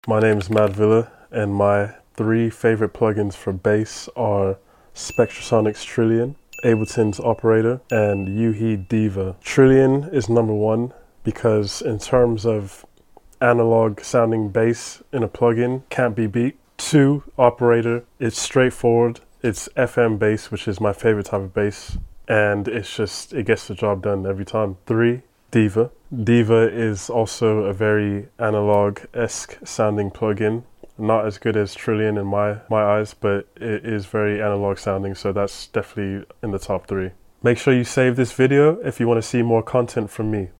My name is Matt Villa, and my three favorite plugins for bass are Spectrasonics Trillion, Ableton's Operator, and UHE Diva. Trillion is number one because in terms of analog sounding bass in a plugin, can't be beat. Two, Operator, it's straightforward. It's FM bass, which is my favorite type of bass, and it gets the job done every time. Three, Diva. Diva is also a very analog-esque sounding plugin. Not as good as Trillion in my eyes, but it is very analog sounding, so that's definitely in the top three. Make sure you save this video if you want to see more content from me.